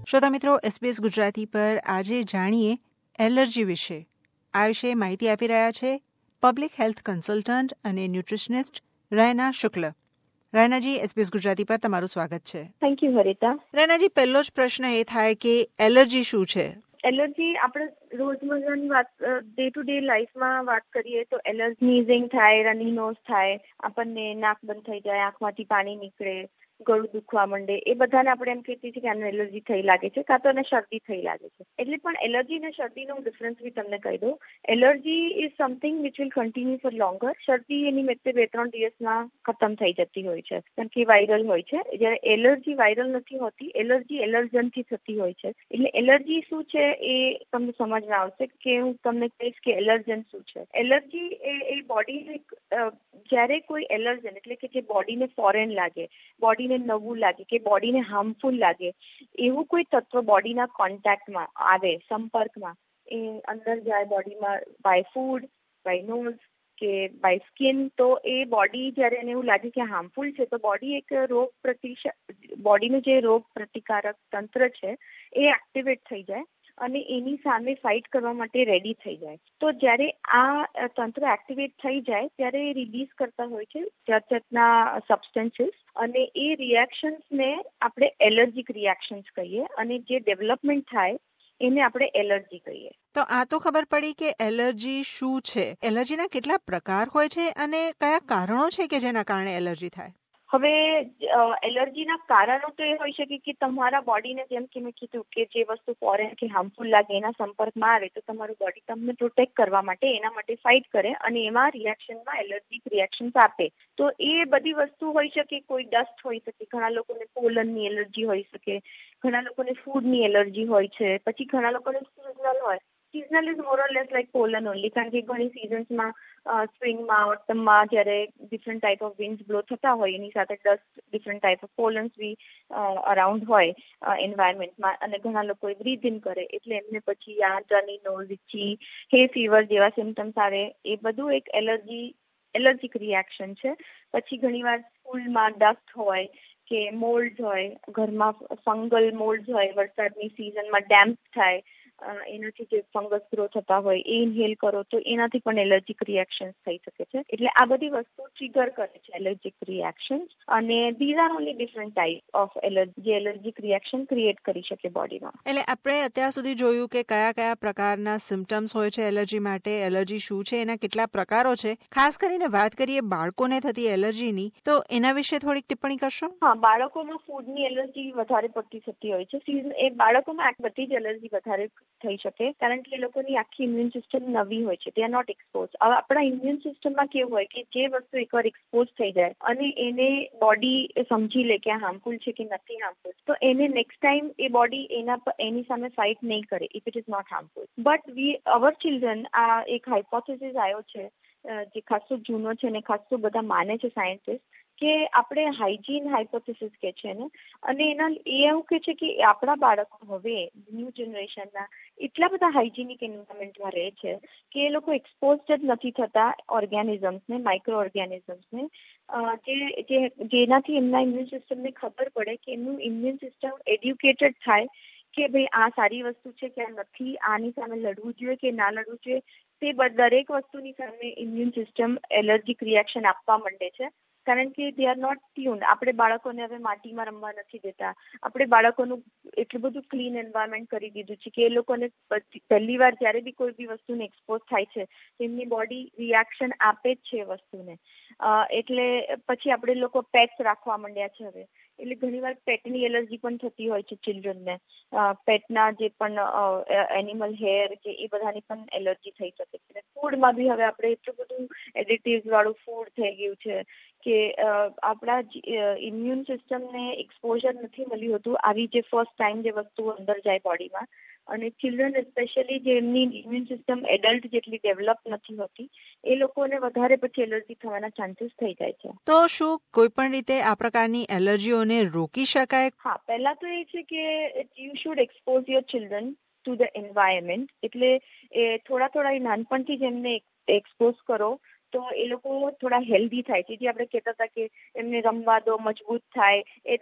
શ્રોતા મિત્રો, SBS ગુજરાતી પર આજે જાણીએ એલર્જી વિશે. આ વિશે માહિતી આપી રહ્યા છે પબ્લિક હેલ્થ કન્સલ્ટન્ટ અને ન્યુટ્રિશનિસ્ટ રૈના શુક્લ. રૈનાજી, SBS ગુજરાતી પર તમારું સ્વાગત છે. Thank you Harita. રૈનાજી, પહેલો જ પ્રશ્ન એ થાય કે એલર્જી શું છે? એલર્જી આપણે રોજમર્રાની વાત, ડે ટુ ડે લાઈફમાં વાત કરીએ તો સ્નીઝિંગ થાય, રની નોઝ થાય, આપણને નાક બંધ થઈ જાય, આંખમાંથી પાણી નીકળે, ગળું દુખવા માંડે, એ બધાને આપણે એમ કહીએ છીએ કે આને એલર્જી થઈ લાગે છે, કાં તો એને શરદી થઈ લાગે છે. એટલે પણ એલર્જી અને શરદીનો હું ડિફરન્સ બી તમને કહી દઉં. Allergy is something which will continue for longer. શરદી એની મેતે 2-3 દિવસમાં ખતમ થઈ જતી હોય છે, કારણ કે વાયરલ હોય છે. જ્યારે એલર્જી વાયરલ નથી હોતી, એલર્જી એલર્જનથી થતી હોય છે. એટલે એલર્જી શું છે એ તમને સમજમાં આવશે કે હું તમને કહીશ કે એલર્જન શું છે. એલર્જી એ બોડીને, જ્યારે કોઈ એલર્જન એટલે કે જે બોડીને ફોરેન લાગે, બોડીને નવું લાગે કે બોડીને હાર્મફુલ લાગે, એવું કોઈ તત્વ બોડીના કોન્ટેક્ટમાં આવે, સંપર્કમાં, એ અંદર જાય બોડીમાં બાય ફૂડ, બાય નોઝ કે બાય સ્કિન, તો એ બોડી જ્યારે એને એવું લાગે કે હાર્મફુલ છે, તો બોડી એક બોડીનું જે રોગ પ્રતિકારક તંત્ર છે એ એક્ટિવેટ થઈ જાય અને એની સામે ફાઇટ કરવા માટે રેડી થઈ જાય. તો જ્યારે આ તંત્ર એક્ટિવેટ થઈ જાય ત્યારે એ રિલીઝ કરતા હોય છે જાતના સબસ્ટન્સીસ, અને એ રિએક્શન્સને આપણે એલર્જીક રિએક્શન્સ કહીએ, અને જે ડેવલપમેન્ટ થાય એને આપણે એલર્જી કહીએ. તો આ તો ખબર પડી કે એલર્જી શું છે. એલર્જીના કેટલા પ્રકાર હોય છે અને કયા કારણો છે કે જેના કારણે એલર્જી થાય? હવે એલર્જીના કારણો તો એ હોઈ શકે કે તમારા બોડીને, જેમ કે મેં કીધું કે જે વસ્તુ ફોરેન કે હાર્મફુલ લાગે એના સંપર્કમાં આવે તો તમારું બોડી તમને પ્રોટેક્ટ કરવા માટે એના માટે ફાઇટ કરે અને એમાં રિએક્શનમાં એલર્જીક રિએક્શન્સ આપે. તો એ બધી વસ્તુ હોઈ શકે. કોઈ ડસ્ટ હોઈ શકે, ઘણા લોકોને પોલનની એલર્જી હોઈ શકે, ઘણા લોકોને ફૂડની એલર્જી હોય છે, પછી ઘણા લોકોને સિઝનલ હોય. Seasonal is more or less like pollen only, કારણ કે ઘણી સિઝન્સમાં સ્પ્રિંગમાં, ઓટમમાં જ્યારે different type of winds blow થતા હોય એની સાથે dust, different type of pollens be around હોય એન્વાયરમેન્ટમાં, અને ઘણા લોકો બ્રીથ ઇન કરે એટલે એમને પછી આ રની નોઝ, ઇચી, હે ફીવર જેવા સિમ્ટમ્સ આવે. એ બધું એક એલર્જીક રિએક્શન છે. પછી ઘણીવાર સ્કૂલમાં ડસ્ટ હોય કે મોલ્ડ હોય, ઘરમાં ફંગલ મોલ્ડ હોય, વરસાદની સિઝનમાં ડેમ્પ થાય, એનાથી જે ફંગસ ગ્રો થતા હોય એ ઇન્હેલ કરો તો એનાથી પણ એલર્જીક રિએક્શન થઈ શકે છે. એટલે આ બધી વસ્તુ ટ્રિગર કરે છે એલર્જીક રિએક્શન, અને these are only different type of allergy જે એલર્જીક રિએક્શન ક્રિએટ કરી શકે બોડીમાં. એટલે આપણે અત્યાર સુધી જોયું કે કયા કયા પ્રકારના સિમ્ટમ્સ હોય છે એલર્જી માટે, એલર્જી શું છે, એના કેટલા પ્રકારો છે. ખાસ કરીને વાત કરીએ બાળકોને થતી એલર્જીની, તો એના વિશે થોડીક ટિપ્પણી કરશો? હા, બાળકોમાં ફૂડની એલર્જી વધારે પડતી થતી હોય છે. એ બાળકોમાં બધી જ એલર્જી વધારે થઈ શકે, કારણ કે એ લોકોની આખી ઇમ્યુન સિસ્ટમ નવી હોય છે. They are not expose. હવે આપણા ઇમ્યુન સિસ્ટમમાં કેવું હોય કે જે વસ્તુ એકવાર એક્સપોઝ થઈ જાય અને એને બોડી સમજી લે કે આ હાર્મફુલ છે કે નથી હાર્મફુલ, તો એને નેક્સ્ટ ટાઈમ એ બોડી એની સામે ફાઇટ નહીં કરે if it is not harmful. But our children, આ એક હાઇપોથેસિસ આવ્યો છે જે ખાસો જૂનો છે અને ખાસો બધા માને છે સાયન્ટિસ્ટ, કે આપણે હાઇજીન હાઇપોથેસિસ કે છે ને, અને એના એવું કે છે કે આપણા બાળકો હવે ન્યૂ જનરેશનના એટલા બધા હાઇજીનિક એન્વાયરમેન્ટમાં રહે છે કે એ લોકો એક્સપોઝ જ નથી થતા ઓર્ગેનિઝમ્સને, માઇક્રો ઓર્ગેનિઝમ્સને, જેનાથી એમના ઇમ્યુન સિસ્ટમને ખબર પડે કે એમનું ઇમ્યુન સિસ્ટમ એડ્યુકેટેડ થાય કે ભાઈ આ સારી વસ્તુ છે કે આ નથી, આની સામે લડવું જોઈએ કે ના લડવું જોઈએ. તે દરેક વસ્તુની સામે ઇમ્યુન સિસ્ટમ એલર્જીક રિએક્શન આપવા માંડે છે, કારણ કે દે આર નોટ ટ્યુન્ડ. આપણે બાળકોને હવે માટીમાં રમવા નથી દેતા. આપણે બાળકોનું એટલું બધું ક્લીન એન્વાયરમેન્ટ કરી દીધું છે કે એ લોકોને પહેલી વાર જ્યારે બી કોઈ બી વસ્તુને એક્સપોઝ થાય છે એમની બોડી રિએક્શન આપે જ છે એ વસ્તુને. એટલે પછી આપણે લોકો પેટ્સ રાખવા માંડ્યા છે હવે, એટલે ઘણીવાર પેટની એલર્જી પણ થતી હોય છે ચિલ્ડ્રનને. પેટના જે પણ એનિમલ હેર કે એ બધાની પણ એલર્જી થઈ શકે છે. ફૂડમાં બી હવે આપણે એટલું બધું એડિટિવ્સ વાળું ફૂડ થઈ ગયું છે કે આપણા ઇમ્યુન સિસ્ટમને એક્સપોઝર નથી મળ્યું હતું આવી જે ફર્સ્ટ ટાઈમ જે વસ્તુ અંદર જાય બોડીમાં. અને ચિલ્ડ્રન સ્પેશિયલી જેમની ઇમ્યુન સિસ્ટમ એડલ્ટ જેટલી ડેવલપ નથી હોતી એ લોકોને વધારે પછી એલર્જી થવાના ચાન્સીસ થઈ જાય છે. તો શું કોઈ પણ રીતે આ પ્રકારની એલર્જીઓને રોકી શકાય? હા, પહેલા તો એ છે કે you should expose your children to the environment. એટલે થોડા નાનપણથી જ એમને એક્સપોઝ કરો તો એ લોકો થોડા હેલ્ધી થાય છે. જે આપણે કહેતા હતા કે એમને રમવા દો, મજબૂત થાય.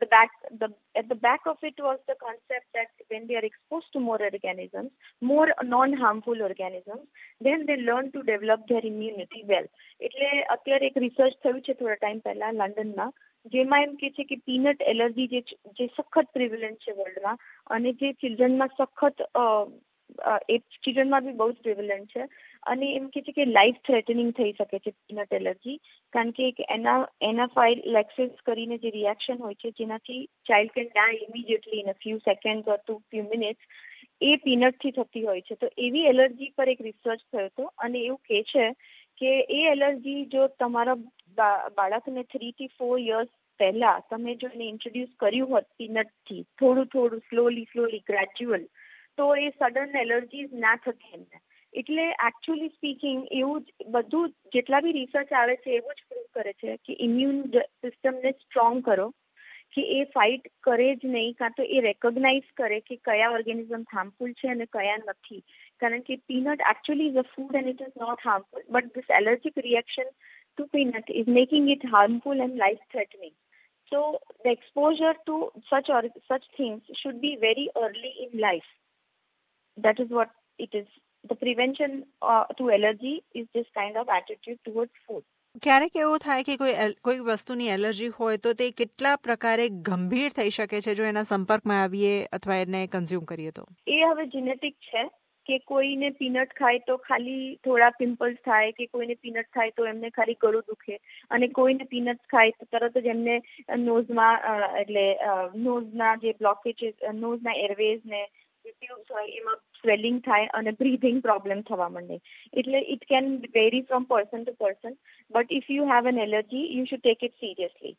At the back of it was the concept that when they are exposed to more organisms, more non-harmful organisms, then they learn to develop their immunity well. એટલે અત્યારે એક રિસર્ચ થયું છે થોડા ટાઈમ પહેલા લંડનમાં, જેમાં એમ કે છે કે પીનટ એલર્જી જે સખત પ્રિવેલન્ટ છે વર્લ્ડમાં, અને જે ચિલ્ડ્રનમાં સખત એ ચિલ્ડ્રનમાં બી બહુ જ પ્રિવેલન્ટ છે, અને એમ કે છે કે લાઈફ થ્રેટનિંગ થઈ શકે છે પીનટ એલર્જી, કારણ કે એક એનાફાઇલેક્સિસ કરીને જે રિએક્શન હોય છે જેનાથી child can die immediately in a few seconds or few minutes, એ પીનટથી થતી હોય છે. તો એવી એલર્જી પર એક રિસર્ચ થયો હતો, અને એવું કહે છે કે એ એલર્જી જો તમારા બાળકને 3 થી 4 years પહેલા તમે જો એને ઇન્ટ્રોડ્યુસ કર્યું હોત પીનટથી, થોડું સ્લોલી ગ્રેજ્યુઅલ, તો એ સડન એલર્જીઝ ના થતી એમને. એટલે એકચ્યુઅલી સ્પીકિંગ એવું જ બધું જેટલા બી રિસર્ચ આવે છે એવું જ પ્રૂવ કરે છે કે ઇમ્યુન સિસ્ટમને સ્ટ્રોંગ કરો, કે એ ફાઇટ કરે જ નહીં, કાં તો એ રેકોગ્નાઇઝ કરે કે કયા ઓર્ગેનિઝમ હાર્મફુલ છે અને કયા નથી. કારણ કે peanut actually is a food and it is not harmful, but this allergic reaction to peanut is making it harmful and life threatening. So the exposure to such things should be very early in life. That is what it is. The prevention to allergy is this kind of attitude towards food. ક્યારેક એવું થાય કે કોઈ વસ્તુની allergy હોય તો તે કેટલા પ્રકારે ગંભીર થઈ શકે છે જો એના સંપર્કમાં આવીએ અથવા એને કન્ઝ્યુમ કરીએ તો? એ હવે જીનેટિક છે કે કોઈને પીનટ ખાય તો ખાલી થોડા પિમ્પલ્સ થાય, કે કોઈને પીનટ ખાય તો એમને ખાલી ગળું દુખે, અને કોઈને પીનટ ખાય તો તરત જ એમને નોઝમાં એટલે નોઝના જે બ્લોકેજીસ, નોઝના એરવેઝ ને ટ્યુબ્સ હોય એમાં સ્વેલિંગ થાય અને બ્રીથિંગ પ્રોબ્લેમ થવા માંડે. એટલે it can vary from person to person, but if you have an allergy you should take it seriously,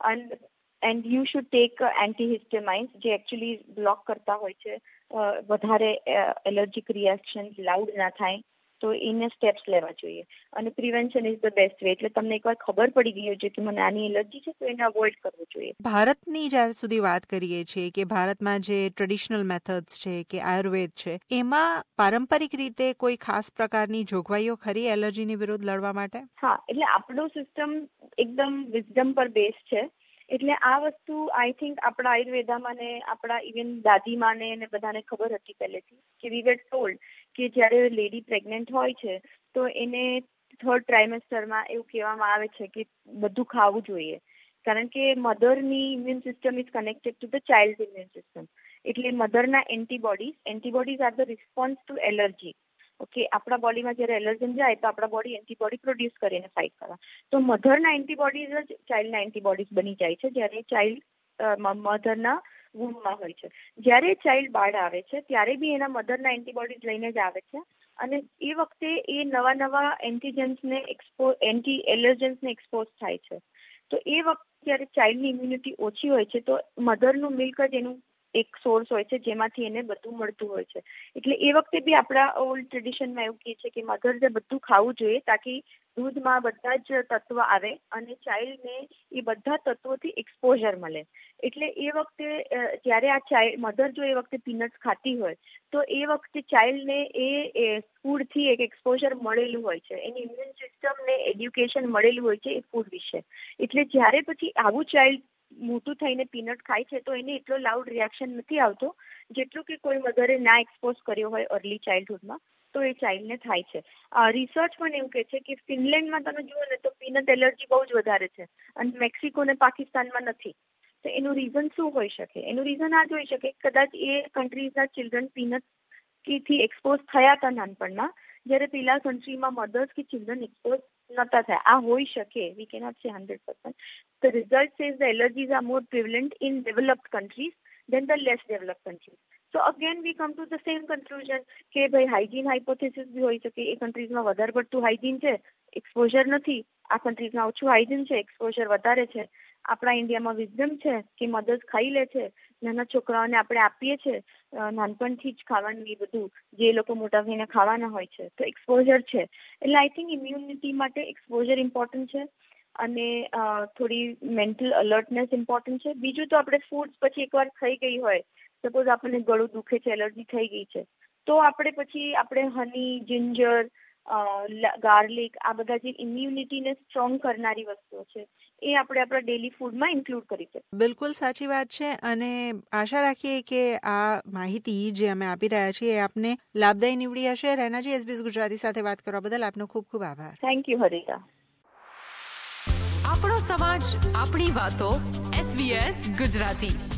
and you should take antihistamines જે એકચ્યુઅલી બ્લોક કરતા હોય છે વધારે એલર્જીક રિએક્શન લાઉડ ના થાય, તો એને સ્ટેપ્સ લેવા જોઈએ. અને prevention is the best way. એટલે તમને એકવાર ખબર પડી ગઈ છે કે મને આની એલર્જી છે તો એને અવોઇડ કરવું જોઈએ. ભારતની જ્યાં સુધી વાત કરીએ છીએ કે ભારતમાં જે ટ્રેડિશનલ મેથડ્સ છે કે આયુર્વેદ છે, એમાં પારંપરિક રીતે કોઈ ખાસ પ્રકારની જોગવાઈઓ ખરી એલર્જીની વિરુદ્ધ લડવા માટે? હા, એટલે આપણો સિસ્ટમ એકદમ વિઝડમ પર બેઝ છે. એટલે આ વસ્તુ આઈ થિંક આપણા આયુર્વેદામાં ને આપણા ઇવન દાદીમાને ને બધાને ખબર હતી પહેલેથી કે વી વેર ટોલ્ડ કે જ્યારે લેડી પ્રેગ્નન્ટ હોય છે તો એને 3rd ટ્રાઇમેસ્ટરમાં એવું કહેવામાં આવે છે કે બધું ખાવું જોઈએ, કારણ કે મધરની immune system is connected to the child immune system. એટલે મધરના antibodies are the response to allergy. Okay, આપણા બોડીમાં જ્યારે એલર્જન જાય તો આપણા બોડી એન્ટીબોડી પ્રોડ્યુસ કરીને ફાઇટ કરવા. તો મધરના એન્ટીબોડીઝ જ ચાઇલ્ડના એન્ટીબોડીઝ બની જાય છે જ્યારે ચાઇલ્ડ મધરના વૂમમાં હોય છે. જ્યારે ચાઇલ્ડ બહાર આવે છે ત્યારે બી એના મધરના એન્ટીબોડીઝ લઈને જ આવે છે, અને એ વખતે એ નવા એન્ટીજન્સને એન્ટી એલર્જન્સને એક્સપોઝ થાય છે. તો એ વખતે જ્યારે ચાઇલ્ડની ઇમ્યુનિટી ઓછી હોય છે તો મધરનું મિલ્ક જ એનું એક સોર્સ હોય છે જેમાંથી એને બધું મળતું હોય છે. એટલે એ વખતે બી આપણા ઓલ્ડ ટ્રેડિશનમાં એવું કહે છે કે મધર બધું ખાવું જોઈએ તાકી દૂધમાં બધા જ તત્વ આવે અને ચાઇલ્ડને એ બધા તત્વોથી એક્સપોઝર મળે. એટલે એ વખતે જ્યારે આ મધર જો એ વખતે પીનટ્સ ખાતી હોય તો એ વખતે ચાઇલ્ડને એ ફૂડથી એક એક્સપોઝર મળેલું હોય છે, એની ઇમ્યુન સિસ્ટમને એડ્યુકેશન મળેલું હોય છે એ ફૂડ વિશે. એટલે જ્યારે પછી આવું ચાઇલ્ડ મોટું થઈને પીનટ ખાય છે તો એને એટલો લાઉડ રિએક્શન નથી આવતો જેટલું કે કોઈ મધરે ના એક્સપોઝ કર્યો હોય અર્લી ચાઇલ્ડહુડમાં તો એ ચાઇલ્ડને થાય છે. રિસર્ચ પણ એવું કહે છે કે ફિનલેન્ડમાં તમે જુઓ ને તો પીનટ એલર્જી બહુ જ વધારે છે અને મેક્સિકો ને પાકિસ્તાનમાં નથી. તો એનું રીઝન શું હોઈ શકે? એનું રીઝન આ જ હોઈ શકે કદાચ એ કન્ટ્રીઝના ચિલ્ડ્રન પીનટથી એક્સપોઝ થયા હતા નાનપણમાં, જ્યારે પેલા કન્ટ્રીમાં મધર્સ કે ચિલ્ડ્રન એક્સપોઝ નતા થયા. આ હોઈ શકે, વી કેનોટ સે 100%. The result says the allergies are more prevalent in developed countries than the less developed countries. So again we come to the same conclusion કે ભાઈ હાઇજીન હાઇપોથેસિસ બી હોઈ શકે. એ કન્ટ્રીઝમાં વધારે પડતું હાઇજીન છે, એક્સપોઝર નથી. આ કન્ટ્રીઝમાં ઓછું હાઇજીન છે, એક્સપોઝર વધારે છે. આપણા ઇન્ડિયામાં વિઝડમ છે કે મધર્સ ખાઈ લે છે, નાના છોકરાઓને આપણે આપીએ છીએ નાનપણથી જ ખાવાનું એ બધું જે લોકો મોટા થઈને ખાવાના હોય છે, તો એક્સપોઝર છે. એટલે આઈ થિંક ઇમ્યુનિટી માટે એક્સપોઝર ઇમ્પોર્ટન્ટ છે અને થોડી મેન્ટલ અલર્ટનેસ ઇમ્પોર્ટન્ટ છે. બીજું તો આપણે ફૂડ્સ પછી એકવાર થઈ ગઈ હોય, સપોઝ આપણને ગળું દુખે છે, એલર્જી થઈ ગઈ છે, તો આપણે હની, જિંજર ગાર્લિક, આ બધા જે ઇમ્યુનિટીને સ્ટ્રોંગ કરનારી વસ્તુઓ છે એ આપણે આપણા ડેલી ફૂડમાં ઇન્ક્લુડ કરી શકીએ. બિલકુલ સાચી વાત છે અને આશા રાખીએ કે આ માહિતી જે અમે આપી રહ્યા છીએ એ આપને લાભદાયી નીવડી હશે. રૈનાજી, SBS ગુજરાતી સાથે વાત કરવા બદલ આપનો ખૂબ ખૂબ આભાર. Thank you Haritha. આપણો સમાજ, આપણી વાતો, SBS ગુજરાતી.